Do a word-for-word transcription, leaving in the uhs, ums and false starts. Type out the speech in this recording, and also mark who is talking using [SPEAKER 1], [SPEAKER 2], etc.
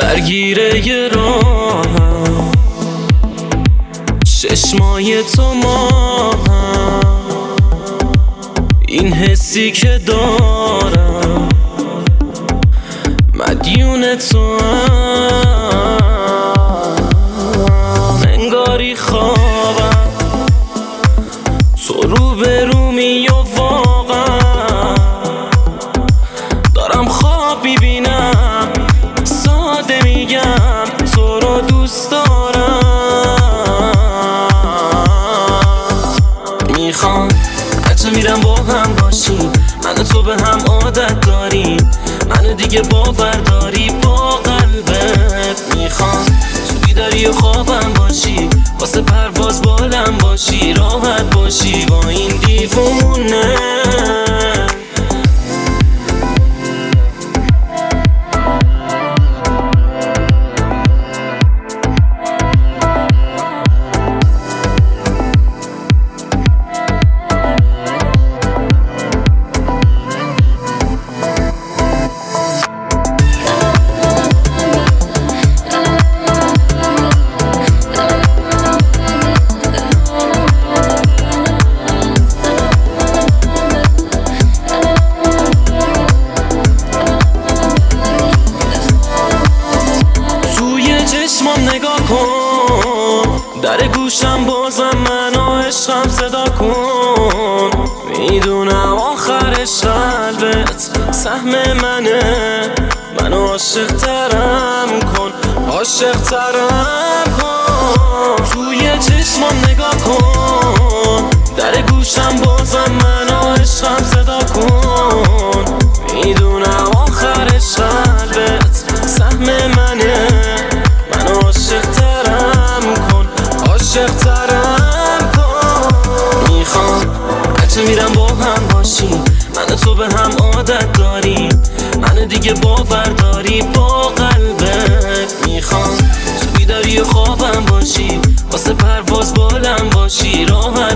[SPEAKER 1] درگیره راهم، چشمای تو ماهم، این حسی که دارم مدیون تو هم. انگاری خوابم تو رو به رومی و واقعا دارم خواب میبینم، ساده میگم تو رو دوست دارم. میخوام هرچه میرم با هم باشیم، من و تو به هم عادت داریم، منو دیگه باور داری با قلبت. میخوام تو بیداری و خوابم باشی، واسه پرواز بالم باشی، راحت باشی با این دیوونه. نگاه کن، در گوشم بازم منو عشقم صدا کن. میدونم آخرش قلبت سهم منه، منو عاشق ترم کن، عاشق ترم کن. توی چشمم نگاه کن، در گوشم بازم منو عشقم صدا کن. میدونم آخرش قلبت سهم منه، عاشق ترم کن، عاشق ترم کن. میخوام هرچه میرم با هم باشیم، من و تو به هم عادت داریم، منو دیگه باور داری با قلبت. میخوام تو بیداری و خوابم باشی، واسه پرواز بالم باشی، راحت